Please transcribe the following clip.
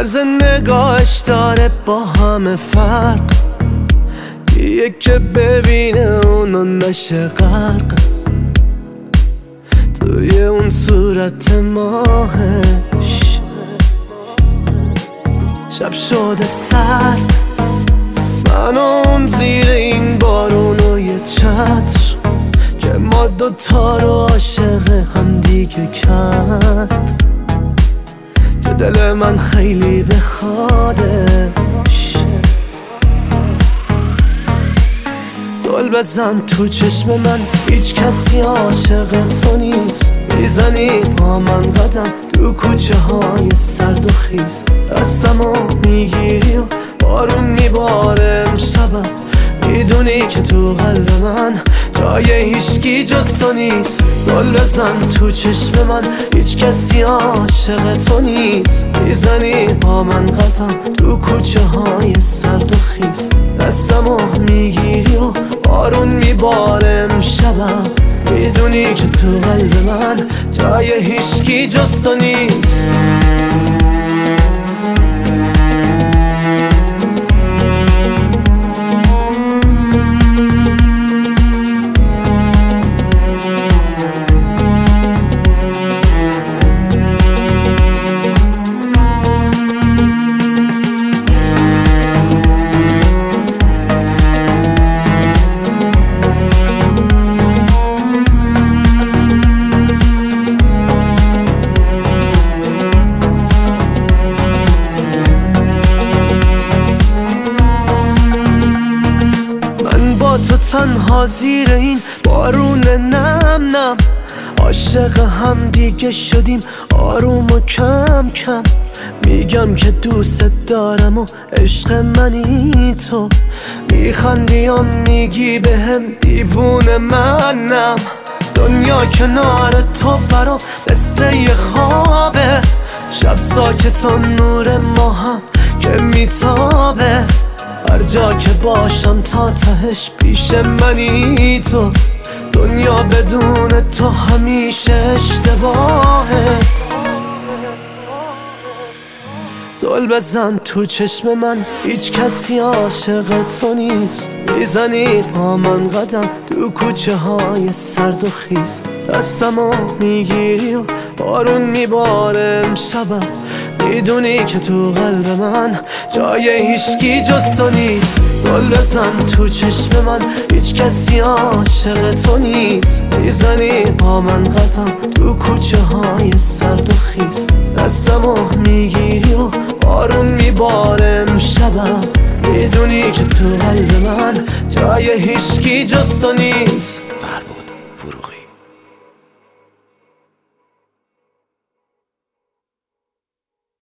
طرز نگاهش داره با همه فرق، یه که ببینه اونو نشه غرق توی اون صورت ماهش. شب شده سرد، من و اون زیر این بارون و یه چتر که ما دوتا رو عاشق هم دیگه کرد، که دل من خیلی بخوادش. زل بزن تو چشم من، هیچ کسی عاشق تو نیست. میزنی با من قدم تو کوچه های سرد و خیز، دستمو میگیری و بارون میباره امشبم. میدونی که تو قلب من جای هیچکی جز تو نیست. زل بزن تو چشم من، هیچ کسی عاشق تو نیست. میزنی با من قدم تو کوچه های سرد و خیز، دستمو میگیری و بارون میباره امشبم. میدونی که تو قلب من جای هیچکی جز تو نیست. تو تنها زیر این بارون نم نم، عاشق هم دیگه شدیم آروم و کم کم. میگم که دوست دارم و عشق منی تو، میخندی یا میگی بهم دیوونه منم. دنیا کنار تو برام مثل یه خوابه، شب ساکت و نور ماهم که میتابه. هر جا که باشم تا تهش پیش منی تو، دنیا بدون تو همیشه اشتباهه. زل بزن تو چشم من، هیچ کسی عاشق تو نیست. میزنی با من قدم تو کوچه های سرد و خیز، دستمو میگیری و بارون میباره امشبم. میدونی که تو قلب من جای هیچکی جز تو نیست. زل بزن تو چشم من، هیچ کسی عاشق تو نیست. میزنی با من قدم تو کوچه های سرد و خیز، دستمو میگیری و بارون میباره امشبم. میدونی که تو قلب من جای هیچکی جز تو نیست.